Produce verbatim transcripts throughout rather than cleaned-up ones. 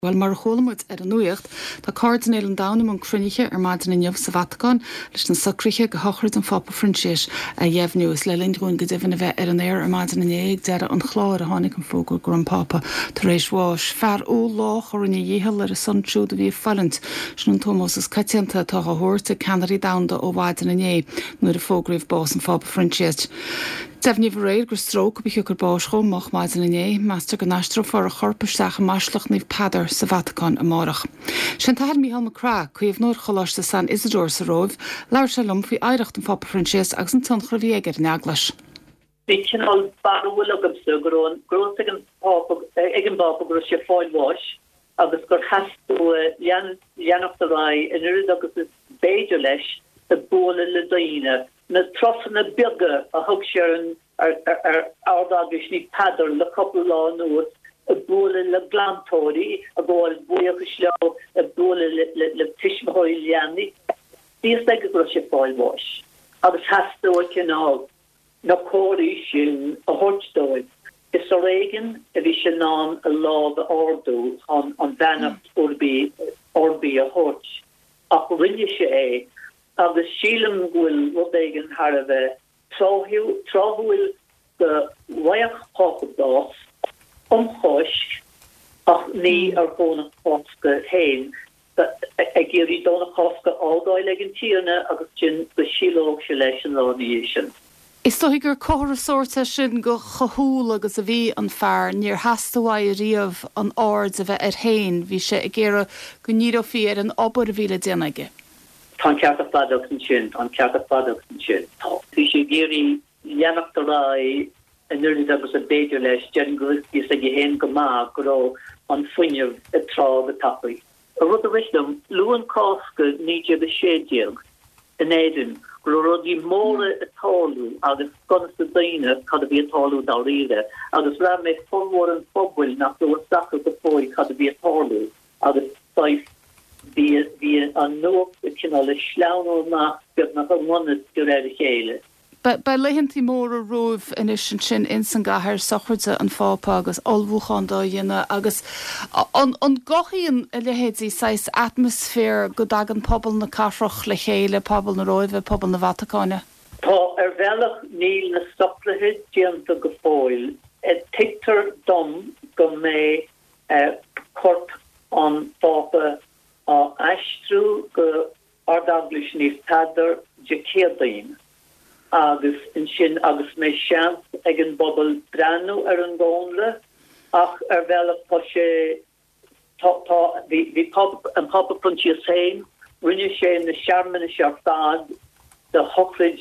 Well mar cholamid ar an nuacht, tá cardinal an dánam an cruniche ar maidin in jobh sa Vatican, leis an sacriche go hochrid an Papa Francis a jebhnius le lindrún go difin a bheith ar an air ar maidin in éag deire an chláir a hánig an fógur gur an Papa tar éis bháis. Fear ó lách ar in dhéhall ar a suntrúd a bhí fallint, sin an Thomas is catianta tá a hórta canarí dánda ó maidin in é nuair a fógraíh bás an Papa Francis. Defni bhréir gur strók bhí gur báischo mach maidin in é, meastar go naistro for a chorpasteach a maislach níomh padar sa Vatican a marach. Sin tahar Mícheál Mac Rath, chuomh nóir choláiste San Isidore sa róibh, leir se lum faoi aireacht an Papa Francis agus an tionchar bhíéigear in eaglas. Bhí cinál barúil agamsa gurón, grós ag an Papa gur sé fáil bháis, agus gur chasú leanach a rai in urid agus is béidir leis a bóla le daine. Na trofna bega a hug Sharon ar ardaglis ní padar le couple lá nuas a bóla le glantóri a bóla buíochas leo a bóla le tishmahoil leanni. Díos ag go sé fáil bháis. Agus hasú a cinál na córi sin a hortsdóid. Is a régan a bhí sin ná a lá a ordú an bhenacht orbi orbi a horts. Ach rinne sé é agus sílam bhfuil rudéigen har a bheith tráhfuil go bhaach pápadás omchois ach ní ar bóna chosca héin a géirí dóna chosca ágáil legin tíana agus sin go sílóg se leis an láníé sin. Is tó gur córa sórta sin go chothúil agus a bhí an fearr níor hastáhaid riamh an áard a bheith ar héin bhí sé a ggéire go níro fi ar an obair a bhíle déanaige. Tá cearta fadach an sin, an cearta fadach an sin. Bhí sé géirí leanach a rai an nuird agus a béidir leis dearan go is a géhéin go má go rá an fuinneamh a trá a tapaí. A rud a bhislam, luan cásca níide a sédéag in éidir go rudí móra a táú agus conas a daine cad a bhí a táú dá riide, agus ra mé formór an fobhfuil nach do sacha go fói cad a bhí a táú agus fáith Bhí an nó cinál le sleanú nach beag nach an mna go réir a chéile. Ba leihantí mór a roimh inis sin sin in san gahar sochirte an fápa agus olbhúchan dá dhéine agus an gochaíon a lehéadí sais atmosfér go dag an pobl na carroch le chéile, pobl na roimh, pobl na Vatacáine. Tá ar bhealach níl na sochrathe déanta go fóil e titar dom go mé corp an fápa a aistrú go ardaglis níos padar de céadaín agus in sin agus mé sean ag an bobbal branu ar an gáinle ach ar bhealach tá sé bhí an Papa Francis féin rinne sé na seaarmanna sear fad de hochrid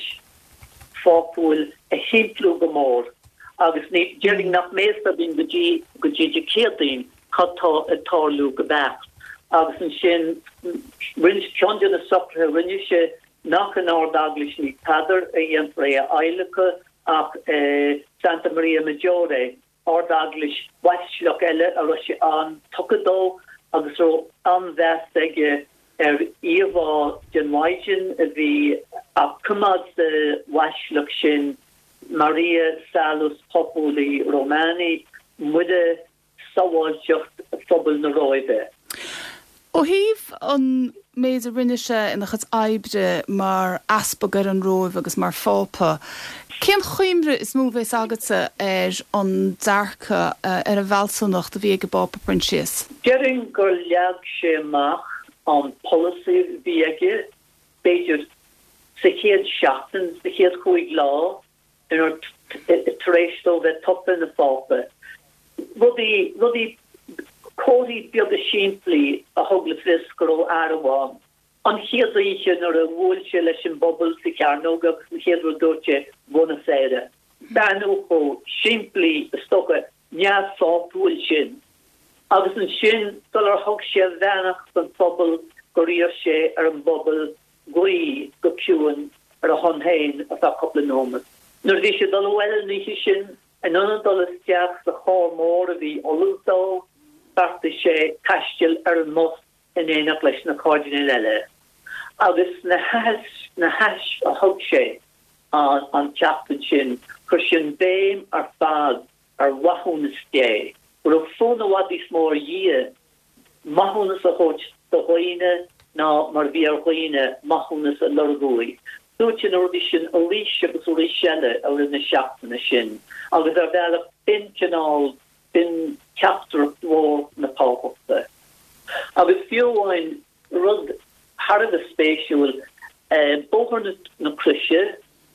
fápúil a himplú go mór agus ní dearing nach mésta bín go dtí de céadaín chattá a tálú go bheith. Agus an sin rinne ceanna sopra rinne sé nach an ardaglis ní padar a dhéan ré a eilecha ach Santa Maria Maggiore ardaglis weisleach eile a ro sé an tucadó agus ro anvest aige ar íomhá den waidin a bhí a cumad de weisleach sin Maria Salus Populi Romani muide saháilteocht phobal na roimhe. Ó híh an méid a rinne se ina chud aibre mar aspagar an roimh agus mar fápa. Cén chuimre is múbhééis agatsa ar an dearcha ar a bhhealsúnacht a bhí go Papa Francis? Dearing gur leag sé amach an policy bhí aige beidir sa chéad seachtain sa chéad chuig lá in taréisdó bheith toppa na fápa. Rudí rudí Cóí beag a siimplí a thugla fris go airháin. An chiaadíise nar a bhúilse leis an bobbal sa cearnóga na chéadú dúirte buna féire. Banú ó siimplí a stocha neamhsápúil sin. Agus an sin dul ar thug sé bhenach an phobal go riamh sé ar an bobbal goí go ciúin ar a chunhéin a tá coppla nómas. Nuair bhí sé dul bhfuil níhi sin an an dul isteach sa chóir mór a bhí olúdó Barta sé taistil ar an mos in éach leis na cardinal eile. Agus na has na has a thug sé an an teachtain sin chur sin béim ar fad ar wahún na sté. Ru fóna wadís mór dhé Mahúnas a chót do chuoine ná mar bhí ar chuoine machúnas a lorgóí. Dúirt ordi sin a líise agus ó lísele a rinne seachtainna sin. Agus ar bhealach bin canál bin captar mhór na pápachta. Agus fiúháin rud harad a spéisiúil bóthar na cruise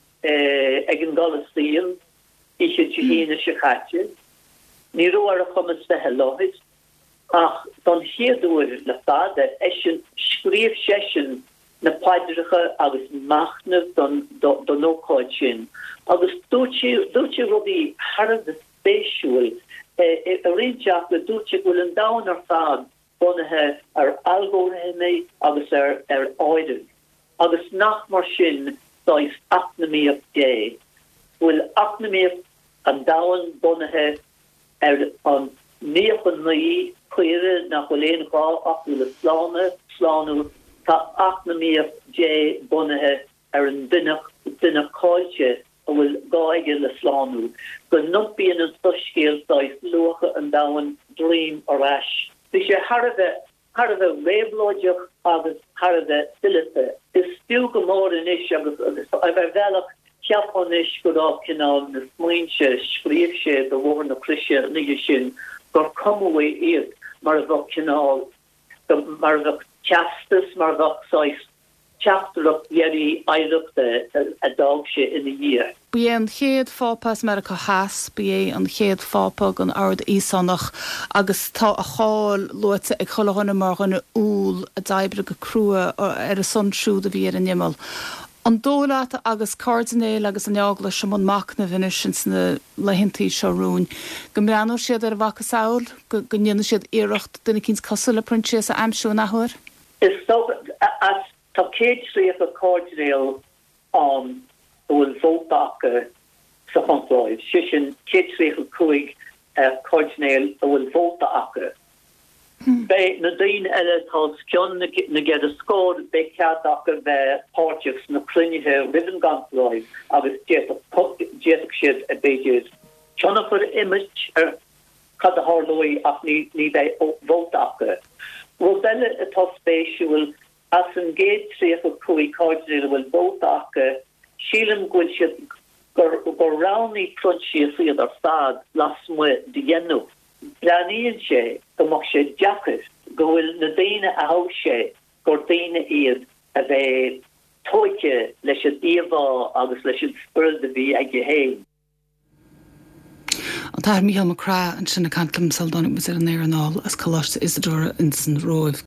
ag an galastíal ishe jihína se chatte. Ní ro ar a chumas de heláhid ach don héadúir le fada eisian scríomh sesin na paidracha agus machnah don don nóáid sin. Agus dúte rudí harad a spéisiúil a réteach le dúte bhfuil an dain ar fad bunathe ar algóréime agus ar ar áidir. Agus nach mar sin dáis acnamíocht dé. Bhfuil acnamíocht an dain bunathe ar an níochan naí cuire nach bhfuil éonchá ach bhfuil a sláne slánú tá acnamíocht dé bunathe ar an duine duine cáilte a bhfuil gáige le slánú. Go numpíon an toscéal dáis lucha an dain dream ar ais. Bhí sé harada harada réblóideach agus harada silite. Is stiú go mór in is agus a bheith bhealach ceapán is go dá cinál na smaoinse scríomh sé do bhór na cruise níige sin gur cumhé iad mar a bheith cinál mar a bheith teastas mar a bheith sáis teachtarach dhéirí éireachta a dag sé ina dhír. Bí an chéad fápas mar go has bí an chéad fápa an ard ísannach agus tá a cháil luite ag chohanna mar ganna úl a daibre go crua ar a sunsúd a bhí ar an nimmal. An dóláta agus cardinnéil agus an neagla sem an macna vinne sin na lehintaí seorún. Go mbeanú siad ar bhacha saoil go gnéanana siad éireacht duna cíns cosú le printéas a aimsú nachhuair? Is so as tá céad sríomh a cardinnéil an bhfuil vótacha sa chonráid. Si sin céad sríomh a cuaig cardinnéil a bhfuil vótacha. Bei na daon eile tá ceann na gcéad a scór be ceadacha bheith páirteachs na cluinithe ridan ganráid agus déach siad a béidir ceannachar image ar cad a hálóí ach ní ní bheith vótacha. Ro eile atá spéisiúil as an géad tríoch a cuaig cardinnéil bhfuil vótacha sílim gúil siad gur gur ránaí crunchí a siad ar fad las mu de dhéanú. Blaíonn sé go mach sé deachar go bhfuil na daine a há sé gur daine iad a bheith tóite leis an íomhá agus leis an spurd a bhí ag héin. An tair Mícheál Mac Rath an sinna cantlam saldánig mas ar an éar an áil as choláiste Isadora in san roimh